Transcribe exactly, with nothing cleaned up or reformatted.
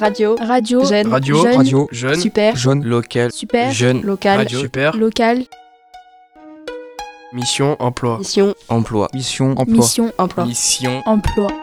Radio. Radio. Jeune. Radio. Jeune. Radio. Jeune. Super. Jaune. Local. Super. Jeune. Local. Radio. Super. Local. Mission. Emploi. Mission. Emploi. Mission. Emploi. Mission. Emploi. Mission. Emploi.